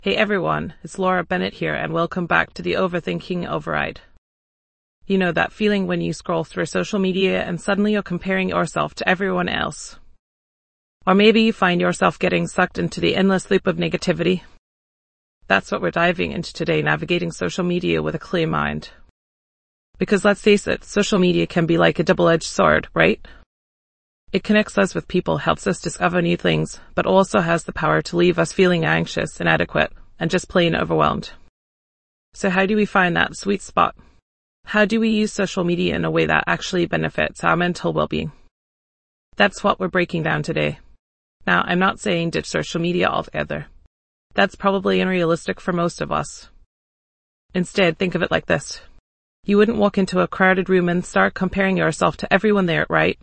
Hey everyone, it's Laura Bennett here and welcome back to the Overthinking Override. You know that feeling when you scroll through social media and suddenly you're comparing yourself to everyone else? Or maybe you find yourself getting sucked into the endless loop of negativity? That's what we're diving into today, navigating social media with a clear mind. Because let's face it, social media can be like a double-edged sword, right? It connects us with people, helps us discover new things, but also has the power to leave us feeling anxious, inadequate, and just plain overwhelmed. So how do we find that sweet spot? How do we use social media in a way that actually benefits our mental well-being? That's what we're breaking down today. Now, I'm not saying ditch social media altogether. That's probably unrealistic for most of us. Instead, think of it like this. You wouldn't walk into a crowded room and start comparing yourself to everyone there, right?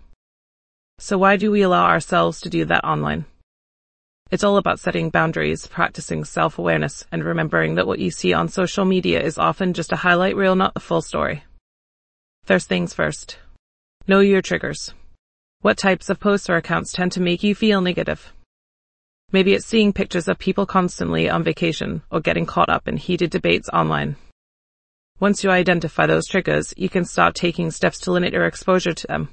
So why do we allow ourselves to do that online? It's all about setting boundaries, practicing self-awareness, and remembering that what you see on social media is often just a highlight reel, not the full story. First things first. Know your triggers. What types of posts or accounts tend to make you feel negative? Maybe it's seeing pictures of people constantly on vacation or getting caught up in heated debates online. Once you identify those triggers, you can start taking steps to limit your exposure to them.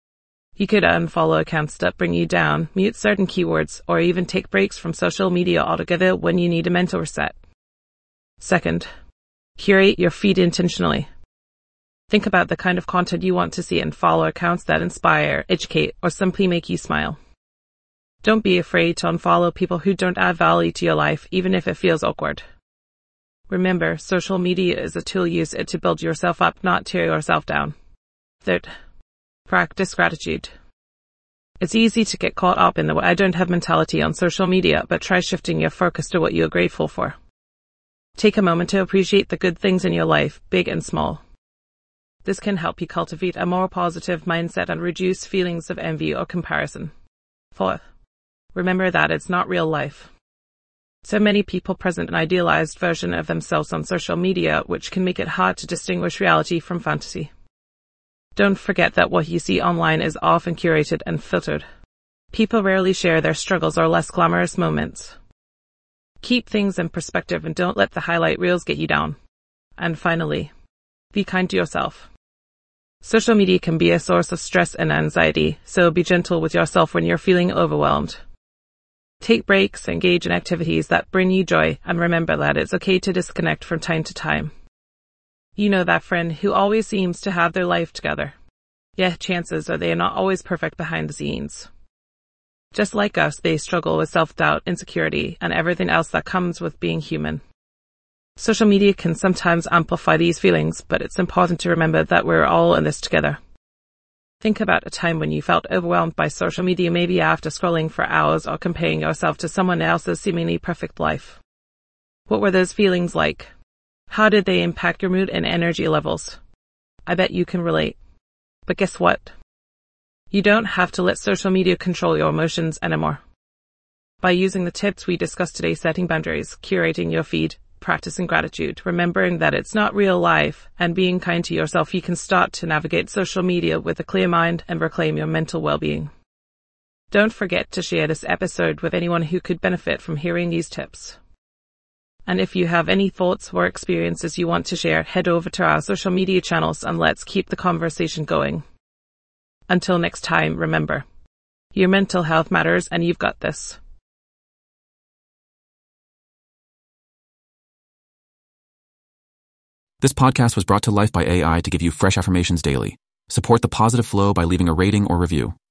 You could unfollow accounts that bring you down, mute certain keywords, or even take breaks from social media altogether when you need a mental reset. Second, curate your feed intentionally. Think about the kind of content you want to see and follow accounts that inspire, educate, or simply make you smile. Don't be afraid to unfollow people who don't add value to your life, even if it feels awkward. Remember, social media is a tool. Use it to build yourself up, not tear yourself down. Third, practice gratitude. It's easy to get caught up in the I don't have mentality on social media, but try shifting your focus to what you're grateful for. Take a moment to appreciate the good things in your life, big and small. This can help you cultivate a more positive mindset and reduce feelings of envy or comparison. Fourth, remember that it's not real life. So many people present an idealized version of themselves on social media, which can make it hard to distinguish reality from fantasy. Don't forget that what you see online is often curated and filtered. People rarely share their struggles or less glamorous moments. Keep things in perspective and don't let the highlight reels get you down. And finally, be kind to yourself. Social media can be a source of stress and anxiety, so be gentle with yourself when you're feeling overwhelmed. Take breaks, engage in activities that bring you joy, and remember that it's okay to disconnect from time to time. You know that friend who always seems to have their life together. Yeah, chances are they are not always perfect behind the scenes. Just like us, they struggle with self-doubt, insecurity, and everything else that comes with being human. Social media can sometimes amplify these feelings, but it's important to remember that we're all in this together. Think about a time when you felt overwhelmed by social media, maybe after scrolling for hours or comparing yourself to someone else's seemingly perfect life. What were those feelings like? How did they impact your mood and energy levels? I bet you can relate. But guess what? You don't have to let social media control your emotions anymore. By using the tips we discussed today, setting boundaries, curating your feed, practicing gratitude, remembering that it's not real life, and being kind to yourself, you can start to navigate social media with a clear mind and reclaim your mental well-being. Don't forget to share this episode with anyone who could benefit from hearing these tips. And if you have any thoughts or experiences you want to share, head over to our social media channels and let's keep the conversation going. Until next time, remember, your mental health matters and you've got this. This podcast was brought to life by AI to give you fresh affirmations daily. Support the positive flow by leaving a rating or review.